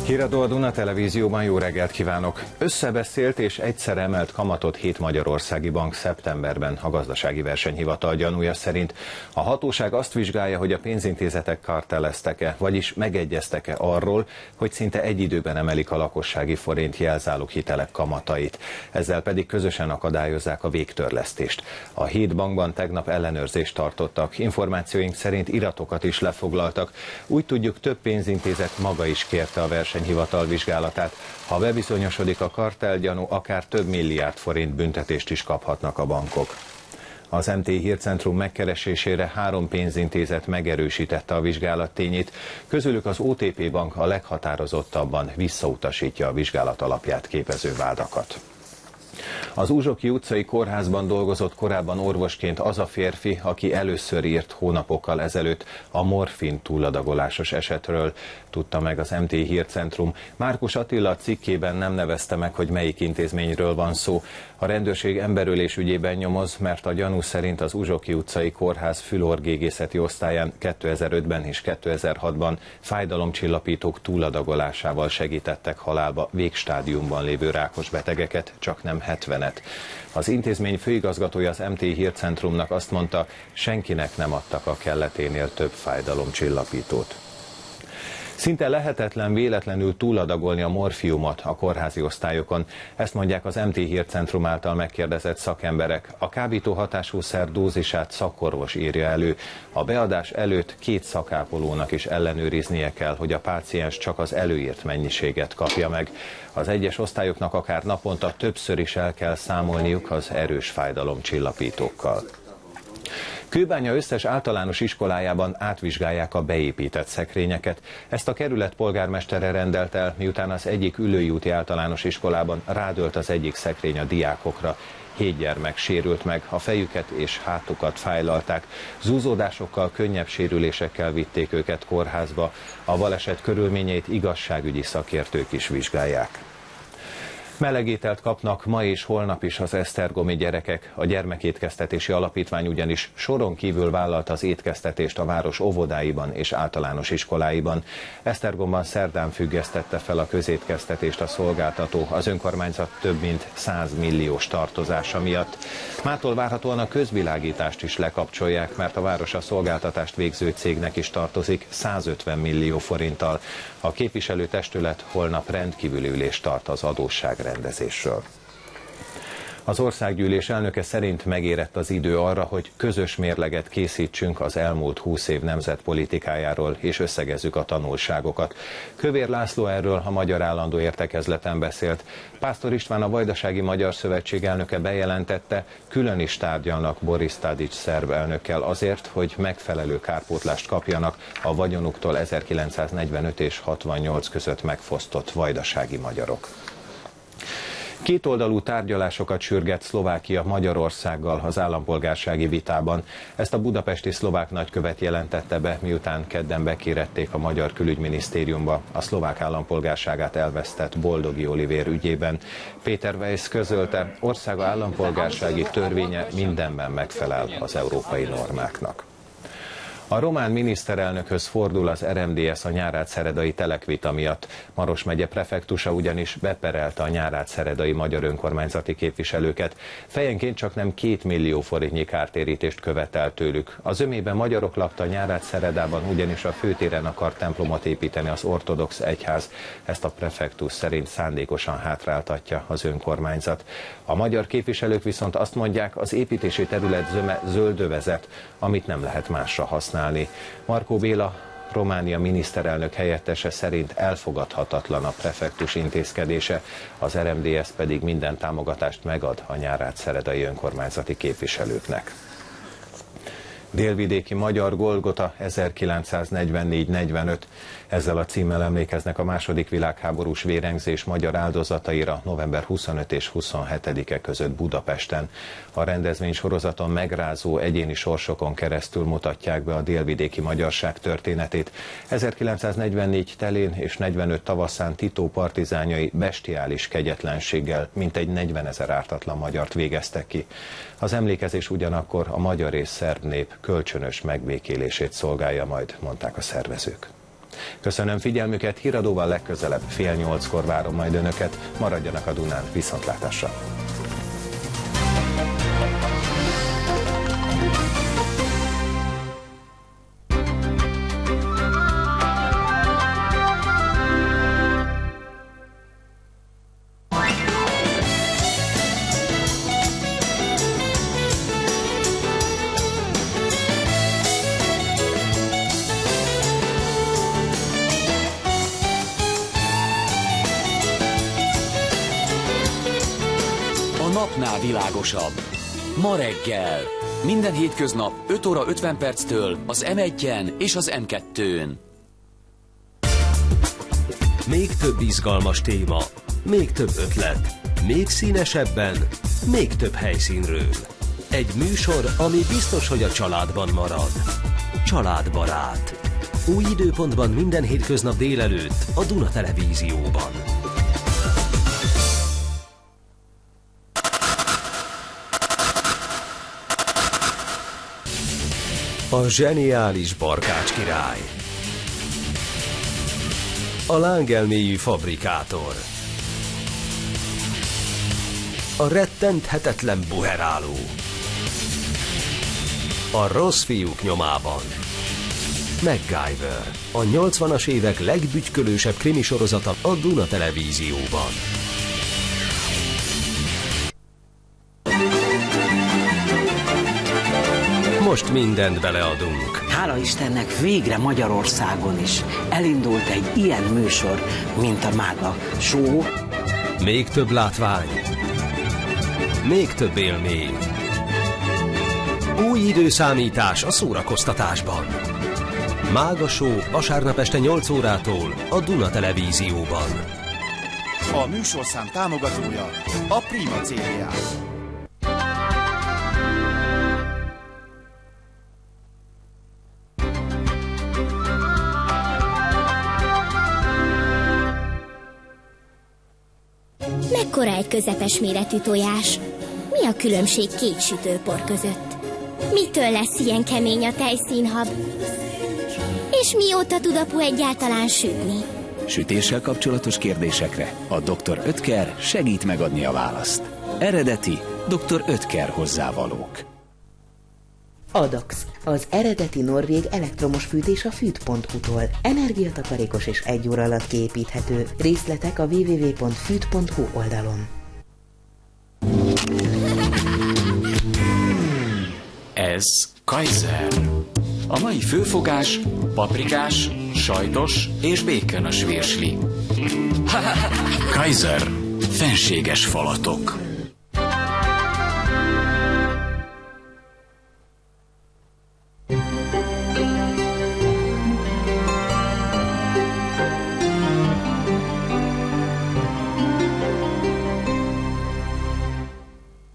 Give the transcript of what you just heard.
Híradó a Duna Televízióban, jó reggelt kívánok! Összebeszélt és egyszer emelt kamatot 7 magyarországi bank szeptemberben, a gazdasági versenyhivatal gyanúja szerint. A hatóság azt vizsgálja, hogy a pénzintézetek kartelleztek-e, vagyis megegyeztek-e arról, hogy szinte egy időben emelik a lakossági forint jelzálog hitelek kamatait. Ezzel pedig közösen akadályozzák a végtörlesztést. A 7 bankban tegnap ellenőrzést tartottak. Információink szerint iratokat is lefoglaltak. Úgy tudjuk, több pénzintézet maga is kérte a versenyhivatal vizsgálatát. Ha bebizonyosodik a kartellgyanú, akár több milliárd forint büntetést is kaphatnak a bankok. Az MT Hírcentrum megkeresésére 3 pénzintézet megerősítette a vizsgálat tényét, közülük az OTP Bank a leghatározottabban visszautasítja a vizsgálat alapját képező vádakat. Az Uzsoki utcai kórházban dolgozott korábban orvosként az a férfi, aki először írt hónapokkal ezelőtt a morfin túladagolásos esetről, tudta meg az MT Hírcentrum. Márkus Attila cikkében nem nevezte meg, hogy melyik intézményről van szó. A rendőrség emberölés ügyében nyomoz, mert a gyanú szerint az Uzsoki utcai kórház fülorgégészeti osztályán 2005-ben és 2006-ban fájdalomcsillapítók túladagolásával segítettek halálba végstádiumban lévő rákos betegeket, csak nem 70-et. Az intézmény főigazgatója az MT Hírcentrumnak azt mondta, senkinek nem adtak a kelleténél több fájdalomcsillapítót. Szinte lehetetlen véletlenül túladagolni a morfiumot a kórházi osztályokon. Ezt mondják az MT Hírcentrum által megkérdezett szakemberek. A kábító hatásúszer dózisát szakorvos írja elő. A beadás előtt 2 szakápolónak is ellenőriznie kell, hogy a páciens csak az előírt mennyiséget kapja meg. Az egyes osztályoknak akár naponta többször is el kell számolniuk az erős fájdalomcsillapítókkal. Kőbánya összes általános iskolájában átvizsgálják a beépített szekrényeket. Ezt a kerület polgármestere rendelt el, miután az egyik Üllői úti általános iskolában rádölt az egyik szekrény a diákokra. 7 gyermek sérült meg, a fejüket és hátukat fájlalták. Zúzódásokkal, könnyebb sérülésekkel vitték őket kórházba. A baleset körülményeit igazságügyi szakértők is vizsgálják. Meleg ételt kapnak ma és holnap is az esztergomi gyerekek. A Gyermekétkeztetési Alapítvány ugyanis soron kívül vállalta az étkeztetést a város óvodáiban és általános iskoláiban. Esztergomban szerdán függesztette fel a közétkeztetést a szolgáltató, az önkormányzat több mint 100 milliós tartozása miatt. Mától várhatóan a közvilágítást is lekapcsolják, mert a város a szolgáltatást végző cégnek is tartozik 150 millió forinttal. A képviselőtestület holnap rendkívüli ülést tart az adósságrendezésről. Az országgyűlés elnöke szerint megérett az idő arra, hogy közös mérleget készítsünk az elmúlt 20 év nemzetpolitikájáról, és összegezzük a tanulságokat. Kövér László erről a Magyar Állandó Értekezleten beszélt. Pásztor István, a Vajdasági Magyar Szövetség elnöke bejelentette, külön is tárgyalnak Boris Tadić szerb elnökkel azért, hogy megfelelő kárpótlást kapjanak a vagyonuktól 1945 és 68 között megfosztott vajdasági magyarok. Kétoldalú tárgyalásokat sürget Szlovákia Magyarországgal az állampolgársági vitában. Ezt a budapesti szlovák nagykövet jelentette be, miután kedden bekérették a magyar külügyminisztériumba a szlovák állampolgárságát elvesztett Boldogi Olivér ügyében. Péter Weisz közölte, országa állampolgársági törvénye mindenben megfelel az európai normáknak. A román miniszterelnökhöz fordul az RMDSZ a nyárádszeredai telekvita miatt. Maros megye prefektusa ugyanis beperelte a nyárádszeredai magyar önkormányzati képviselőket. Fejenként csak nem 2 millió forintnyi kártérítést követel tőlük. Az zömében magyarok lakta Nyárádszeredában, ugyanis a főtéren akar templomot építeni az ortodox egyház. Ezt a prefektus szerint szándékosan hátráltatja az önkormányzat. A magyar képviselők viszont azt mondják, az építési terület zöme zöldövezet, amit nem lehet másra használni. Markó Béla, Románia miniszterelnök helyettese szerint elfogadhatatlan a prefektus intézkedése, az RMDSZ pedig minden támogatást megad a nyárádszeredai önkormányzati képviselőknek. Délvidéki magyar Golgota 1944-45. Ezzel a címmel emlékeznek a II. Világháborús vérengzés magyar áldozataira november 25 és 27-e között Budapesten. A rendezvény sorozaton megrázó egyéni sorsokon keresztül mutatják be a délvidéki magyarság történetét. 1944 telén és 45 tavaszán Tito partizányai bestiális kegyetlenséggel mintegy 40 000 ártatlan magyart végeztek ki. Az emlékezés ugyanakkor a magyar és szerb nép kölcsönös megbékélését szolgálja majd, mondták a szervezők. Köszönöm figyelmüket, híradóval legközelebb 7:30-kor várom majd önöket. Maradjanak a Dunán, viszontlátásra! Napnál világosabb. Ma reggel. Minden hétköznap 5 óra 50 perctől az M1-en és az M2-n. Még több izgalmas téma, még több ötlet, még színesebben, még több helyszínről. Egy műsor, ami biztos, hogy a családban marad. Családbarát. Új időpontban minden hétköznap délelőtt a Duna Televízióban. A zseniális Barkács király. A lángelméjű fabrikátor. A rettenthetetlen buheráló. A rossz fiúk nyomában. MacGyver. A 80-as évek legbügykölősebb krimisorozata a Duna Televízióban. Most mindent beleadunk. Hála Istennek végre Magyarországon is elindult egy ilyen műsor, mint a Mága Show. Még több látvány. Még több élmény. Új időszámítás a szórakoztatásban. Mága Show vasárnap este 8 órától a Duna Televízióban. A műsorszám támogatója a Prima CDA. Mekkora egy közepes méretű tojás? Mi a különbség két sütőpor között? Mitől lesz ilyen kemény a tejszínhab? És mióta tud apu egyáltalán sütni? Sütéssel kapcsolatos kérdésekre a Dr. Oetker segít megadni a választ. Eredeti Dr. Oetker hozzávalók. Adax, az eredeti norvég elektromos fűtés a fűt.hu-tól. Energiatakarékos és 1 óra alatt kiépíthető. Részletek a www.fűt.hu oldalon. Ez Kaiser. A mai főfogás paprikás, sajtos és békönös virsli. Kaiser. Fenséges falatok.